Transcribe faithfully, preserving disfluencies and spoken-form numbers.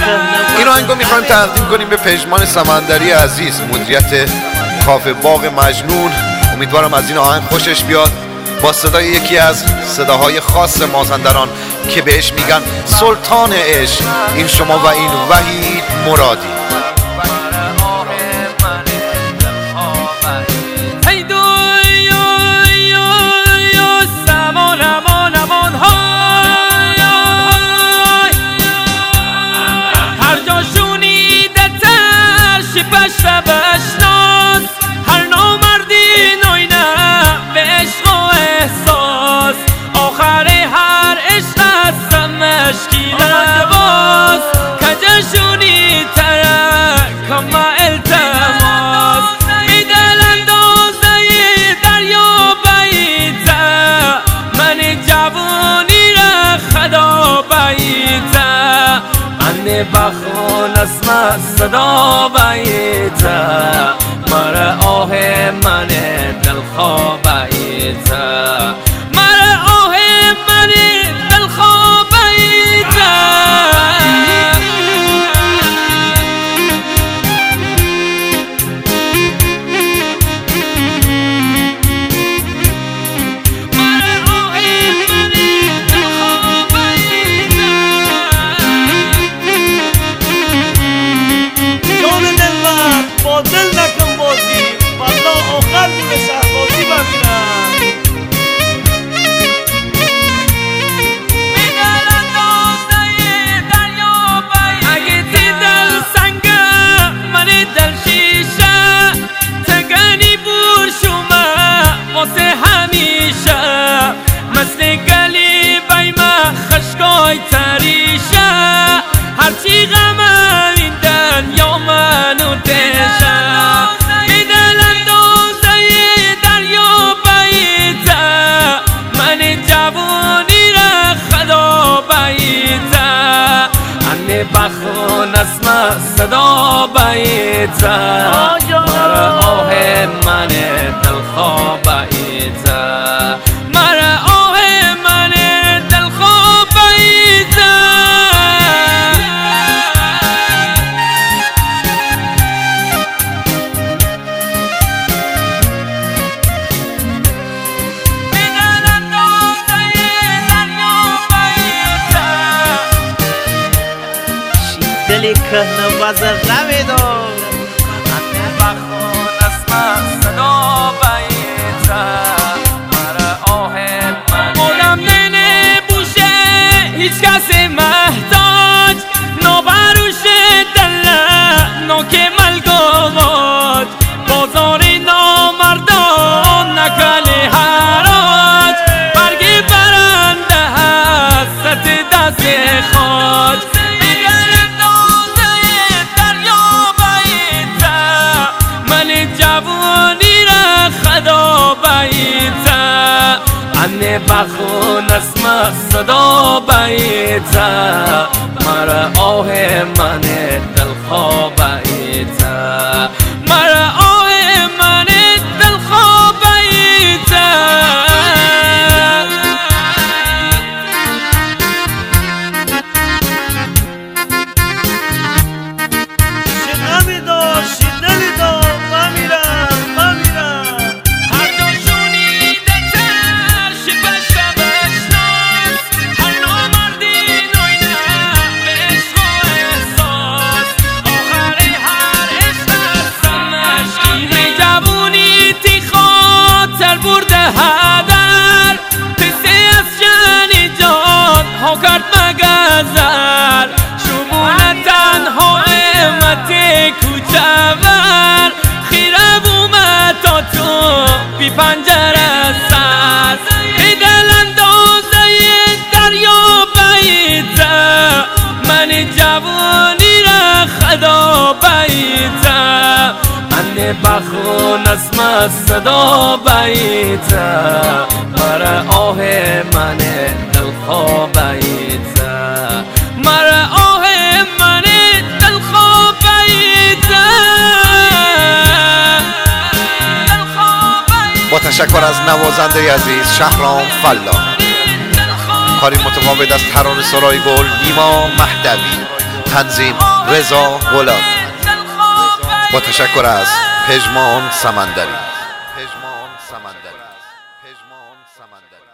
این آهنگو میخوایم تقدیم کنیم به پژمان سمندری عزیز، مدیریت کافه باغ مجنون. امیدوارم از این آهنگ خوشش بیاد، با صدای یکی از صداهای خاص مازندران که بهش میگن سلطان عشق. این شما و این وحید مرادی. بخون اسم صدا بیتا مر آه من دلخواه بیتا مر آه من دلخواه بیتا هرچی غمم این دنیا منو تشا این دل اندازه دریا بیتا من جوانی را خدا بیتا انه بخون اسم صدا بیتا مر آه من دلخواه بیتا مر آه من دلخواه بیتا دلی که نواز روی دو بخون اسم صدا بیتا مر آه من مولم ننه بوشه هیچ کسی محتاج نوبروش دله نوک ملگواد بازاری نامردان نکلی حراج برگی برنده هست دست خود انه بخون اسم صدا بیتا مر آه من دلخواه بیتا مر آه من دلخواه بیتا شنمی داشت دلی داشت من میرم من میرم هدر پسی از جانی جان ها کرد مگذر شمون تنها امت کوچور خیره بومد تا تو بی پنجره سر ای دل اندازه دریا بیتا من جوانی را خدا بیتا انه بخون اسم صدا بیتا مر آه من دلخواه بیتا مر آه من دلخواه بیتا. با تشکر از نوازنده عزیز شهرام فلا. کاری متفاوت از ترانه سرای گل نیما مهدوی. تنظیم رضا غلامی. با تشکر از پژمان سمندری. پژمان سمندری. پژمان سمندری.